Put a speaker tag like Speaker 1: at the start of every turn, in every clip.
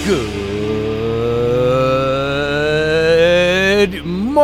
Speaker 1: Good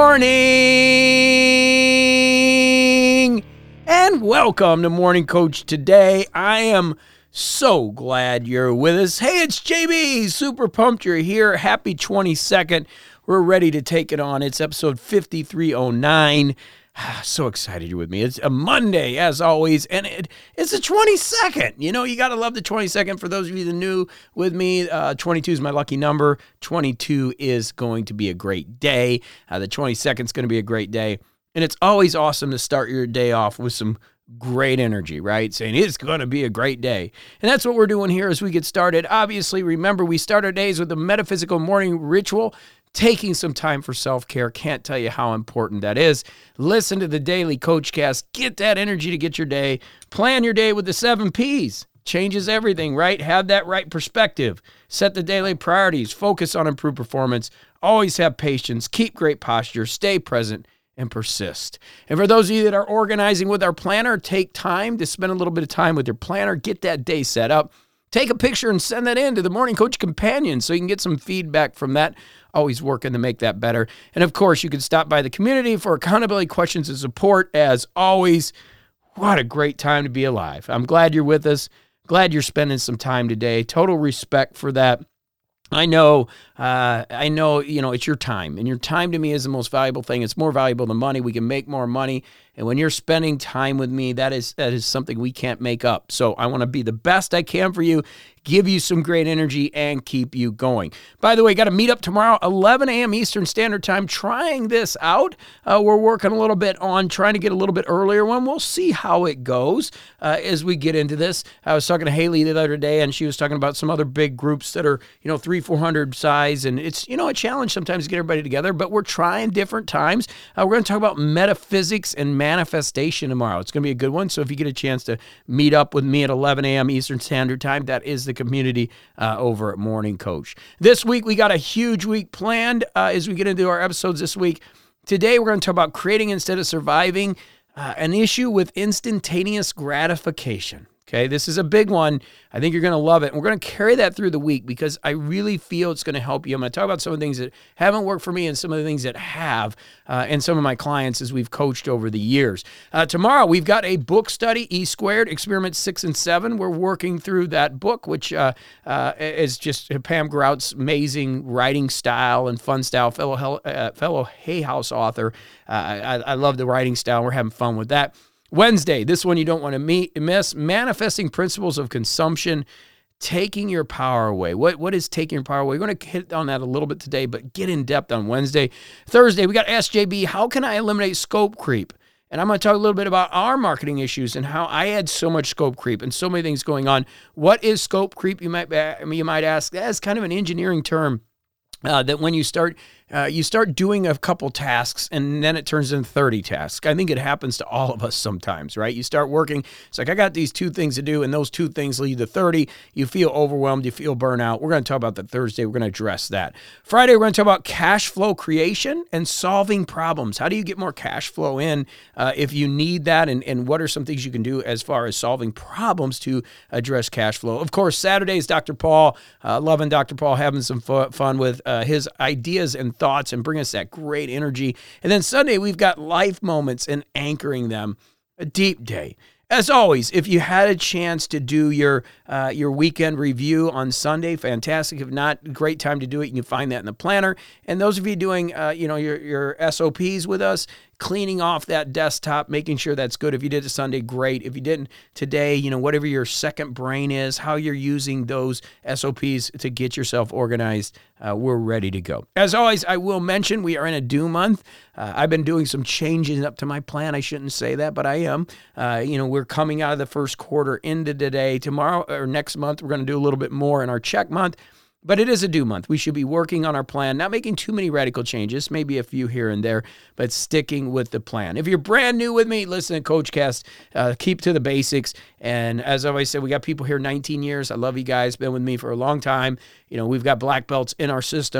Speaker 1: morning and welcome to Morning Coach Today. I am so glad you're with us. Hey, it's JB. Super pumped you're here. Happy 22nd. We're ready to take it on. It's episode 5309. So excited you're with me. It's a Monday, as always, and it's the 22nd. You know, you got to love the 22nd. For those of you that are new with me, 22 is my lucky number. 22 is going to be a great day. The 22nd is going to be a great day. And it's always awesome to start your day off with some great energy, right? Saying it's going to be a great day. And that's what we're doing here as we get started. Obviously, remember, we start our days with the metaphysical morning ritual. Taking some time for self-care. Can't tell you how important that is. Listen to the daily Coachcast. Get that energy to get your day. Plan your day with the 7 Ps. Changes everything, right? Have that right perspective. Set the daily priorities. Focus on improved performance. Always have patience. Keep great posture. Stay present and persist. And for those of you that are organizing with our planner, take time to spend a little bit of time with your planner. Get that day set up. Take a picture and send that in to the Morning Coach Companion so you can get some feedback from that. Always working to make that better. And of course, you can stop by the community for accountability questions and support. As always, what a great time to be alive. I'm glad you're with us. Glad you're spending some time today. Total respect for that. I know, it's your time, and your time to me is the most valuable thing. It's more valuable than money. We can make more money. And when you're spending time with me, that is something we can't make up. So I want to be the best I can for you, give you some great energy, and keep you going. By the way, got to meet up tomorrow, 11 a.m. Eastern Standard Time, trying this out. We're working a little bit on trying to get a little bit earlier one. We'll see how it goes as we get into this. I was talking to Haley the other day, and she was talking about some other big groups that are, 300-400 size. And it's, a challenge sometimes to get everybody together, but we're trying different times. We're going to talk about metaphysics and manifestation tomorrow. It's going to be a good one. So if you get a chance to meet up with me at 11 a.m. Eastern Standard Time, that is the community over at Morning Coach. This week, we got a huge week planned as we get into our episodes this week. Today, we're going to talk about creating instead of surviving, an issue with instantaneous gratification. Okay, this is a big one. I think you're going to love it. And we're going to carry that through the week because I really feel it's going to help you. I'm going to talk about some of the things that haven't worked for me and some of the things that have, and some of my clients as we've coached over the years. Tomorrow, we've got a book study, E Squared, Experiments 6 and 7. We're working through that book, which is just Pam Grout's amazing writing style and fun style, fellow Hay House author. I love the writing style. We're having fun with that. Wednesday, this one you don't want to miss, manifesting principles of consumption, taking your power away. What is taking your power away? We're going to hit on that a little bit today, but get in depth on Wednesday. Thursday, we got SJB, how can I eliminate scope creep? And I'm going to talk a little bit about our marketing issues and how I had so much scope creep and so many things going on. What is scope creep? You might ask. That's kind of an engineering term. That when you start doing a couple tasks and then it turns into 30 tasks. I think it happens to all of us sometimes, right? You start working. It's like, I got these 2 things to do, and those 2 things lead to 30. You feel overwhelmed. You feel burnout. We're going to talk about that Thursday. We're going to address that. Friday, we're going to talk about cash flow creation and solving problems. How do you get more cash flow in if you need that? And what are some things you can do as far as solving problems to address cash flow? Of course, Saturday is Dr. Paul. Loving Dr. Paul, having some fun with his ideas and thoughts and bring us that great energy. And then Sunday, we've got life moments and anchoring them. A deep day. As always, if you had a chance to do your weekend review on Sunday, fantastic. If not, great time to do it. You can find that in the planner. And those of you doing, your SOPs with us, cleaning off that desktop, making sure that's good. If you did it Sunday, great. If you didn't today, whatever your second brain is, how you're using those SOPs to get yourself organized, we're ready to go. As always, I will mention we are in a due month. I've been doing some changes up to my plan. I shouldn't say that, but I am. We're coming out of the first quarter into today. Tomorrow or next month, we're going to do a little bit more in our check month. But it is a due month. We should be working on our plan, not making too many radical changes, maybe a few here and there, but sticking with the plan. If you're brand new with me, listen to Coachcast. Keep to the basics. And as I always said, we got people here 19 years. I love you guys. Been with me for a long time. We've got black belts in our system.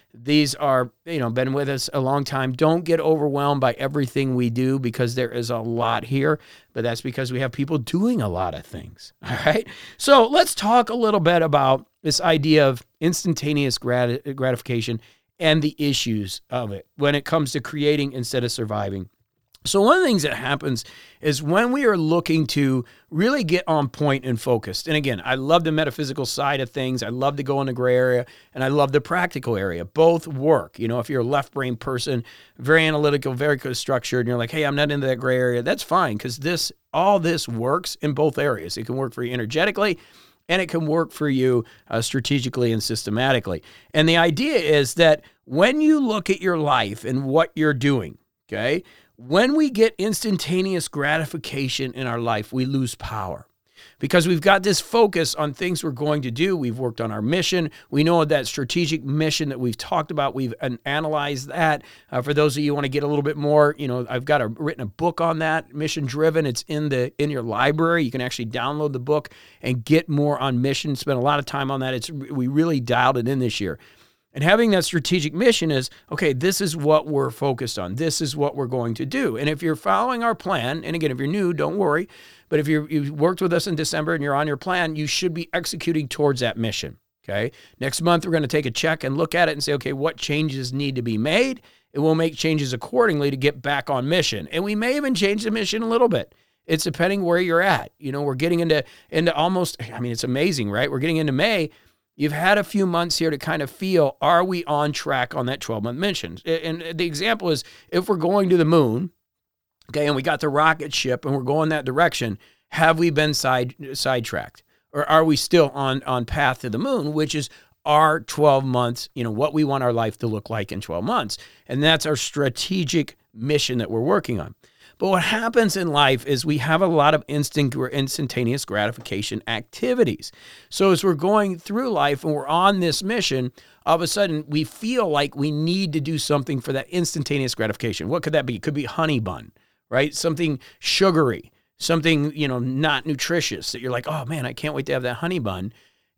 Speaker 1: these are, been with us a long time. Don't get overwhelmed by everything we do because there is a lot here, but that's because we have people doing a lot of things. All right. So let's talk a little bit about this idea of instantaneous gratification and the issues of it when it comes to creating instead of surviving. So one of the things that happens is when we are looking to really get on point and focused. And again, I love the metaphysical side of things. I love to go in the gray area, and I love the practical area. Both work. If you're a left brain person, very analytical, very structured, and you're like, hey, I'm not into that gray area, that's fine, because all this works in both areas. It can work for you energetically, and it can work for you strategically and systematically. And the idea is that when you look at your life and what you're doing, okay, when we get instantaneous gratification in our life, we lose power because we've got this focus on things we're going to do. We've worked on our mission. We know that strategic mission that we've talked about. We've analyzed that. For those of you who want to get a little bit more, I've written a book on that, Mission Driven. It's in your library. You can actually download the book and get more on mission. Spend a lot of time on that. We really dialed it in this year. And having that strategic mission is, okay, this is what we're focused on. This is what we're going to do. And if you're following our plan, and again, if you're new, don't worry. But if you've worked with us in December and you're on your plan, you should be executing towards that mission, okay? Next month, we're going to take a check and look at it and say, okay, what changes need to be made? And we'll make changes accordingly to get back on mission. And we may even change the mission a little bit. It's depending where you're at. We're getting into almost, it's amazing, right? We're getting into May. You've had a few months here to kind of feel, are we on track on that 12-month mission? And the example is, if we're going to the moon, okay, and we got the rocket ship and we're going that direction, have we been sidetracked? Or are we still on path to the moon, which is our 12 months, what we want our life to look like in 12 months? And that's our strategic mission that we're working on. But what happens in life is we have a lot of instantaneous gratification activities. So as we're going through life and we're on this mission, all of a sudden we feel like we need to do something for that instantaneous gratification. What could that be? It could be honey bun, right? Something sugary, something, not nutritious that you're like, oh man, I can't wait to have that honey bun.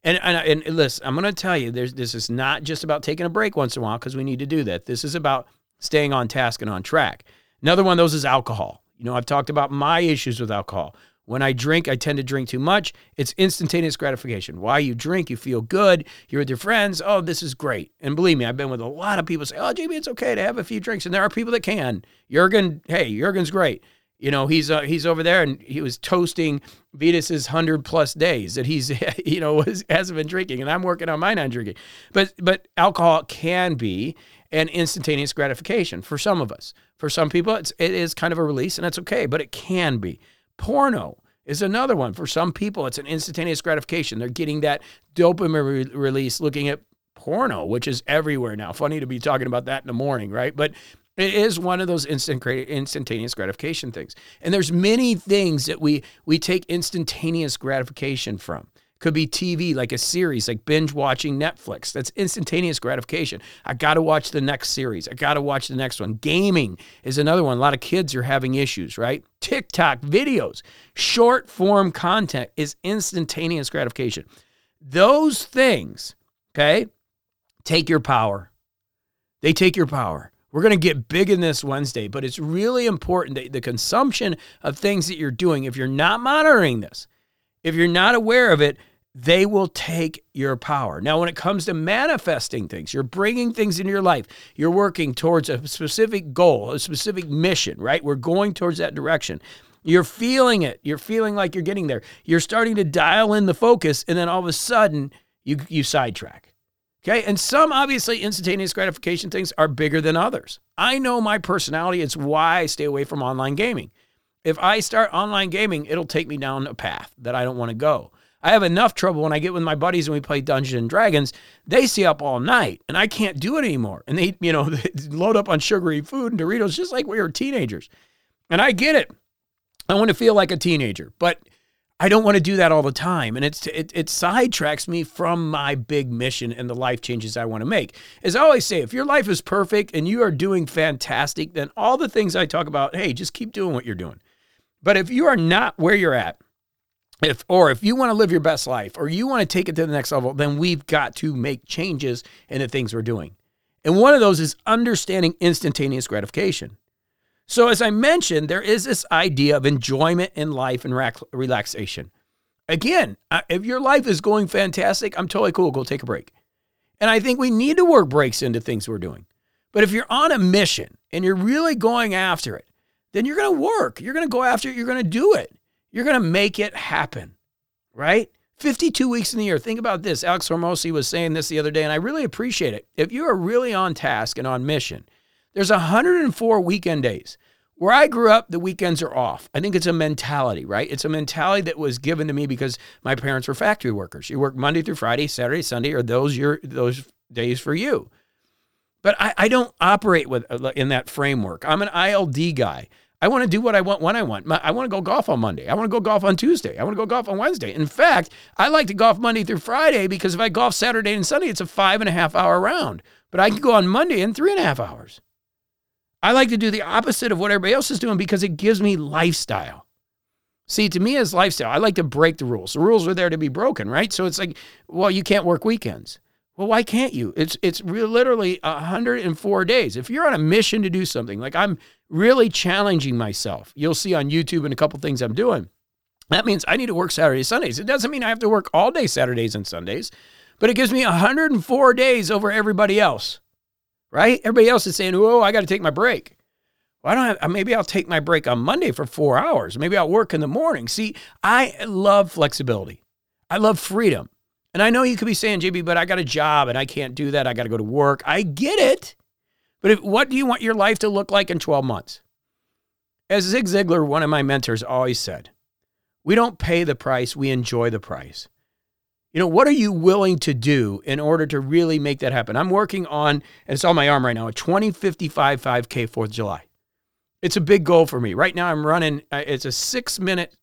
Speaker 1: And listen, I'm going to tell you, this is not just about taking a break once in a while because we need to do that. This is about staying on task and on track. Another one of those is alcohol. I've talked about my issues with alcohol. When I drink, I tend to drink too much. It's instantaneous gratification. Why you drink, you feel good. You're with your friends. Oh, this is great. And believe me, I've been with a lot of people say, oh, JB, it's okay to have a few drinks. And there are people that can. Jurgen's great. He's over there and he was toasting Vitas's 100+ days that he's, hasn't been drinking. And I'm working on mine on drinking. But alcohol can be an instantaneous gratification for some of us. For some people, it is kind of a release, and that's okay, but it can be. Porno is another one. For some people, it's an instantaneous gratification. They're getting that dopamine release looking at porno, which is everywhere now. Funny to be talking about that in the morning, right? But it is one of those instantaneous gratification things. And there's many things that we take instantaneous gratification from. Could be TV, like a series, like binge watching Netflix. That's instantaneous gratification. I got to watch the next series. I got to watch the next one. Gaming is another one. A lot of kids are having issues, right? TikTok videos, short form content is instantaneous gratification. Those things, okay, take your power. They take your power. We're going to get big in this Wednesday, but it's really important that the consumption of things that you're doing, if you're not monitoring this, if you're not aware of it, they will take your power. Now, when it comes to manifesting things, you're bringing things into your life. You're working towards a specific goal, a specific mission, right? We're going towards that direction. You're feeling it. You're feeling like you're getting there. You're starting to dial in the focus, and then all of a sudden, you sidetrack. Okay? And some, obviously, instantaneous gratification things are bigger than others. I know my personality. It's why I stay away from online gaming. If I start online gaming, it'll take me down a path that I don't want to go. I have enough trouble when I get with my buddies and we play Dungeons and Dragons. They stay up all night, and I can't do it anymore. And they, they load up on sugary food and Doritos just like we were teenagers. And I get it. I want to feel like a teenager, but I don't want to do that all the time. And it sidetracks me from my big mission and the life changes I want to make. As I always say, if your life is perfect and you are doing fantastic, then all the things I talk about, hey, just keep doing what you're doing. But if you are not where you're at, if you want to live your best life or you want to take it to the next level, then we've got to make changes in the things we're doing. And one of those is understanding instantaneous gratification. So as I mentioned, there is this idea of enjoyment in life and relaxation. Again, if your life is going fantastic, I'm totally cool. Go take a break. And I think we need to work breaks into things we're doing. But if you're on a mission and you're really going after it, then you're going to work. You're going to go after it. You're going to do it. You're going to make it happen, right? 52 weeks in the year. Think about this. Alex Hormozi was saying this the other day, and I really appreciate it. If you are really on task and on mission, there's 104 weekend days. Where I grew up, the weekends are off. I think it's a mentality, right? It's a mentality that was given to me because my parents were factory workers. You work Monday through Friday, Saturday, Sunday, or those days for you. But I don't operate in that framework. I'm an ILD guy. I want to do what I want when I want. I want to go golf on Monday. I want to go golf on Tuesday. I want to go golf on Wednesday. In fact, I like to golf Monday through Friday because if I golf Saturday and Sunday, it's a 5.5 hour round. But I can go on Monday in 3.5 hours. I like to do the opposite of what everybody else is doing because it gives me lifestyle. See, to me as lifestyle, I like to break the rules. The rules are there to be broken, right? So it's like, well, you can't work weekends. Well, why can't you? It's literally 104 days. If you're on a mission to do something, like I'm really challenging myself, you'll see on YouTube and a couple things I'm doing. That means I need to work Saturdays, Sundays. It doesn't mean I have to work all day Saturdays and Sundays, but it gives me 104 days over everybody else. Right? Everybody else is saying, oh, I got to take my break. Well, maybe I'll take my break on Monday for 4 hours. Maybe I'll work in the morning. See, I love flexibility. I love freedom. And I know you could be saying, JB, but I got a job and I can't do that. I got to go to work. I get it. But what do you want your life to look like in 12 months? As Zig Ziglar, one of my mentors, always said, we don't pay the price, we enjoy the price. You know, what are you willing to do in order to really make that happen? I'm working on, and it's on my arm right now, a 2055 5K 4th of July. It's a big goal for me. Right now I'm running, it's a 6 minute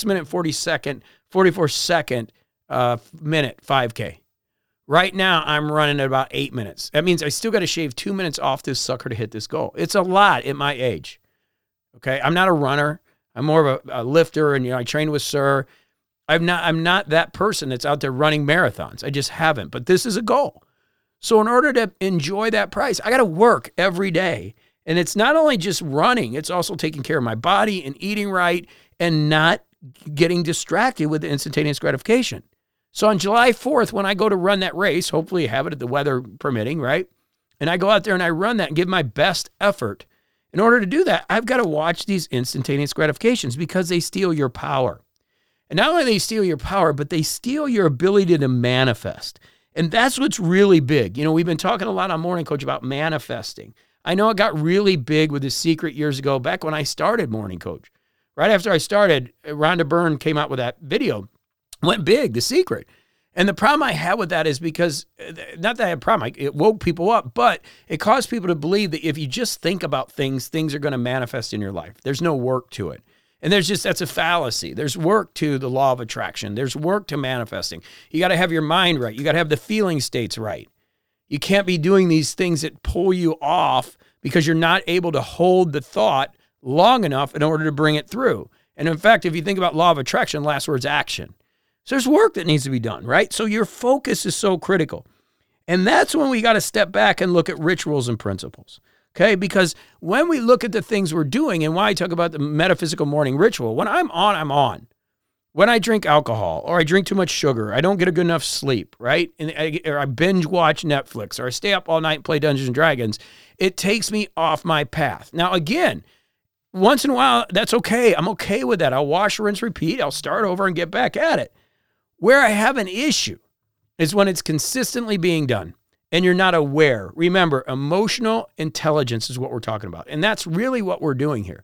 Speaker 1: 44 second minute 5K. Right now I'm running at about 8 minutes. That means I still got to shave 2 minutes off this sucker to hit this goal. It's a lot at my age. Okay. I'm not a runner. I'm more of a lifter, and, I train with Sir. I'm not that person that's out there running marathons. I just haven't, but this is a goal. So in order to enjoy that price, I got to work every day. And it's not only just running, it's also taking care of my body and eating right and not getting distracted with the instantaneous gratification. So on July 4th, when I go to run that race, hopefully have it at the weather permitting, right? And I go out there and I run that and give my best effort. In order to do that, I've got to watch these instantaneous gratifications because they steal your power. And not only do they steal your power, but they steal your ability to manifest. And that's what's really big. We've been talking a lot on Morning Coach about manifesting. I know it got really big with The Secret years ago, back when I started Morning Coach. Right after I started, Rhonda Byrne came out with that video. Went big, The Secret. And the problem I had with that is because, not that I had a problem, it woke people up, but it caused people to believe that if you just think about things, things are going to manifest in your life. There's no work to it. And that's a fallacy. There's work to the law of attraction. There's work to manifesting. You got to have your mind right. You got to have the feeling states right. You can't be doing these things that pull you off because you're not able to hold the thought long enough in order to bring it through. And in fact, if you think about law of attraction, last word's action. So there's work that needs to be done, right? So your focus is so critical. And that's when we got to step back and look at rituals and principles. Okay, because when we look at the things we're doing, and why I talk about the metaphysical morning ritual, when I'm on, I'm on. When I drink alcohol or I drink too much sugar, I don't get a good enough sleep, right? Or I binge watch Netflix or I stay up all night and play Dungeons and Dragons, it takes me off my path. Now, again, once in a while, that's okay. I'm okay with that. I'll wash, rinse, repeat. I'll start over and get back at it. Where I have an issue is when it's consistently being done and you're not aware. Remember, emotional intelligence is what we're talking about. And that's really what we're doing here.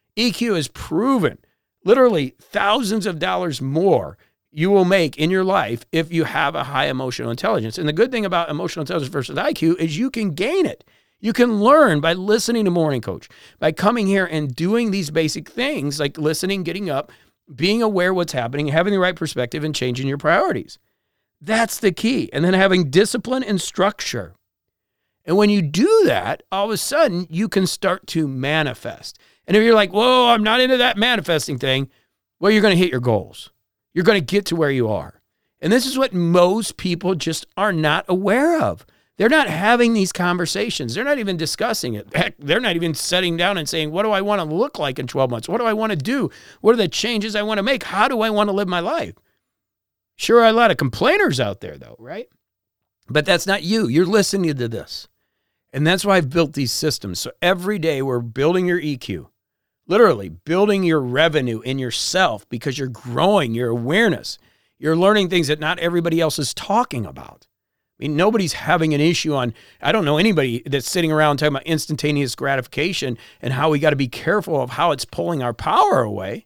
Speaker 1: EQ is proven literally thousands of dollars more you will make in your life if you have a high emotional intelligence. And the good thing about emotional intelligence versus IQ is you can gain it. You can learn by listening to Morning Coach, by coming here and doing these basic things like listening, getting up, being aware what's happening, having the right perspective, and changing your priorities. That's the key. And then having discipline and structure. And when you do that, all of a sudden, you can start to manifest. And if you're like, whoa, I'm not into that manifesting thing, well, you're going to hit your goals. You're going to get to where you are. And this is what most people just are not aware of. They're not having these conversations. They're not even discussing it. Heck, they're not even sitting down and saying, what do I want to look like in 12 months? What do I want to do? What are the changes I want to make? How do I want to live my life? Sure, a lot of complainers out there, though, right? But that's not you. You're listening to this. And that's why I've built these systems. So every day we're building your EQ, literally building your revenue in yourself because you're growing your awareness. You're learning things that not everybody else is talking about. I mean, nobody's having an issue on, I don't know anybody that's sitting around talking about instantaneous gratification and how we got to be careful of how it's pulling our power away.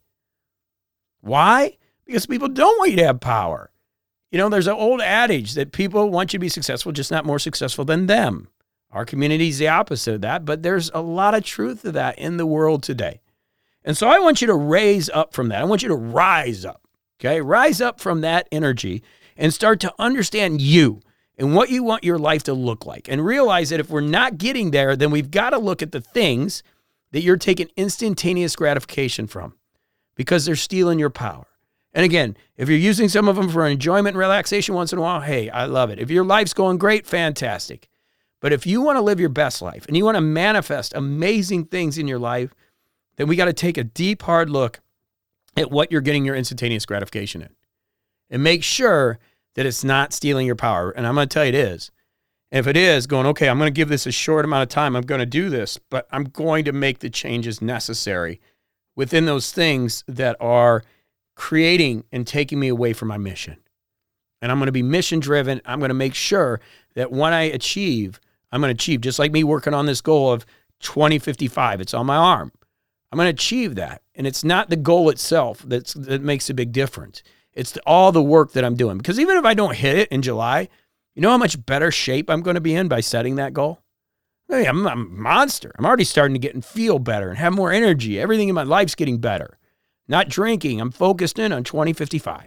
Speaker 1: Why? Because people don't want you to have power. You know, there's an old adage that people want you to be successful, just not more successful than them. Our community is the opposite of that, but there's a lot of truth to that in the world today. And so I want you to raise up from that. I want you to rise up, okay? Rise up from that energy and start to understand you and what you want your life to look like. And realize that if we're not getting there, then we've got to look at the things that you're taking instantaneous gratification from because they're stealing your power. And again, if you're using some of them for enjoyment and relaxation once in a while, hey, I love it. If your life's going great, fantastic. But if you want to live your best life and you want to manifest amazing things in your life, then we got to take a deep, hard look at what you're getting your instantaneous gratification in and make sure that it's not stealing your power. And I'm going to tell you it is. And if it is, going, okay, I'm going to give this a short amount of time. I'm going to do this, but I'm going to make the changes necessary within those things that are creating and taking me away from my mission. And I'm going to be mission driven. I'm going to make sure that when I achieve, I'm going to achieve, just like me working on this goal of 2055. It's on my arm. I'm going to achieve that. And it's not the goal itself that makes a big difference. It's all the work that I'm doing. Because even if I don't hit it in July, you know how much better shape I'm going to be in by setting that goal? Hey, I'm a monster. I'm already starting to get and feel better and have more energy. Everything in my life's getting better. Not drinking. I'm focused in on 2055.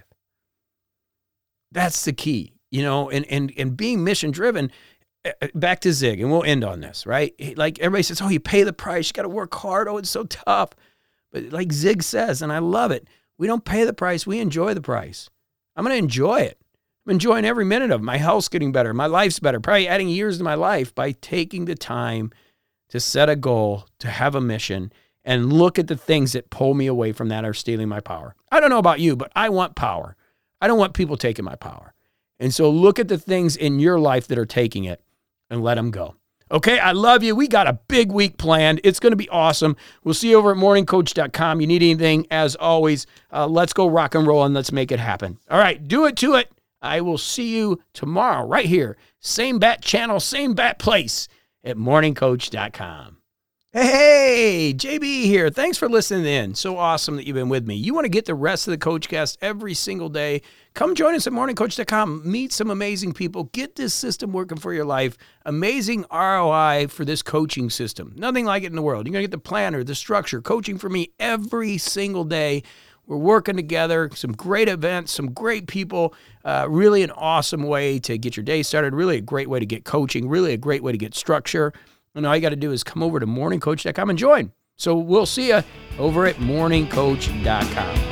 Speaker 1: That's the key, you know, and being mission driven. Back to Zig, and we'll end on this, right? Like everybody says, oh, you pay the price. You got to work hard. Oh, it's so tough. But like Zig says, and I love it, we don't pay the price. We enjoy the price. I'm going to enjoy it. I'm enjoying every minute of it. My health's getting better. My life's better. Probably adding years to my life by taking the time to set a goal, to have a mission, and look at the things that pull me away from that or stealing my power. I don't know about you, but I want power. I don't want people taking my power. And so look at the things in your life that are taking it and let them go. Okay, I love you. We got a big week planned. It's going to be awesome. We'll see you over at morningcoach.com. You need anything, as always, let's go rock and roll and let's make it happen. All right, do it to it. I will see you tomorrow right here. Same bat channel, same bat place at morningcoach.com. Hey, JB here. Thanks for listening in. So awesome that you've been with me. You want to get the rest of the CoachCast every single day? Come join us at morningcoach.com. Meet some amazing people. Get this system working for your life. Amazing ROI for this coaching system. Nothing like it in the world. You're going to get the planner, the structure, coaching for me every single day. We're working together, some great events, some great people, really an awesome way to get your day started, really a great way to get coaching, really a great way to get structure. And all you got to do is come over to morningcoach.com and join. So we'll see you over at morningcoach.com.